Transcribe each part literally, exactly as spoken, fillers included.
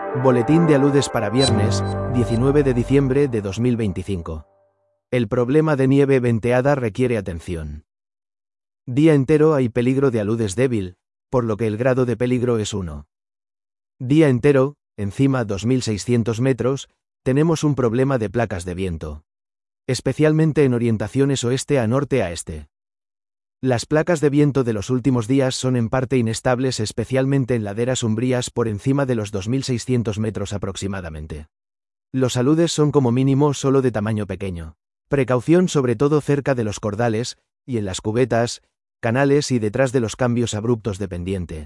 Boletín de aludes para viernes, diecinueve de diciembre de dos mil veinticinco. El problema de nieve venteada requiere atención. Día entero hay peligro de aludes débil, por lo que el grado de peligro es uno. Día entero, encima dos mil seiscientos metros, tenemos un problema de placas de viento. Especialmente en orientaciones oeste a norte a este. Las placas de viento de los últimos días son en parte inestables, especialmente en laderas umbrías por encima de los dos mil seiscientos metros aproximadamente. Los aludes son como mínimo solo de tamaño pequeño. Precaución sobre todo cerca de los cordales, y en las cubetas, canales y detrás de los cambios abruptos de pendiente.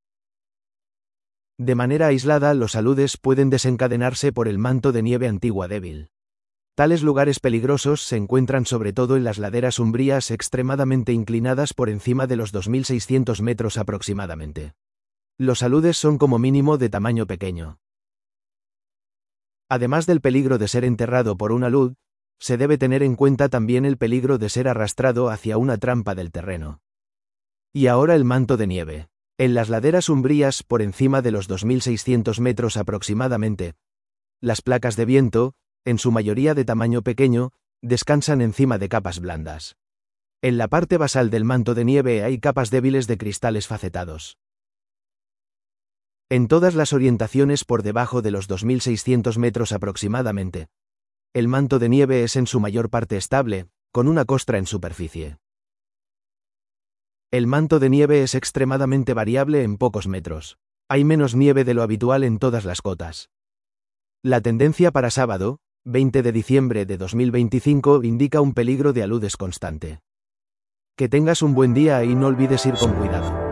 De manera aislada, los aludes pueden desencadenarse por el manto de nieve antigua débil. Tales lugares peligrosos se encuentran sobre todo en las laderas umbrías extremadamente inclinadas por encima de los dos mil seiscientos metros aproximadamente. Los aludes son como mínimo de tamaño pequeño. Además del peligro de ser enterrado por un alud, se debe tener en cuenta también el peligro de ser arrastrado hacia una trampa del terreno. Y ahora el manto de nieve. En las laderas umbrías por encima de los dos mil seiscientos metros aproximadamente, las placas de viento, en su mayoría de tamaño pequeño, descansan encima de capas blandas. En la parte basal del manto de nieve hay capas débiles de cristales facetados. En todas las orientaciones por debajo de los dos mil seiscientos metros aproximadamente, el manto de nieve es en su mayor parte estable, con una costra en superficie. El manto de nieve es extremadamente variable en pocos metros. Hay menos nieve de lo habitual en todas las cotas. La tendencia para sábado, veinte de diciembre de dos mil veinticinco, indica un peligro de aludes constante. Que tengas un buen día y no olvides ir con cuidado.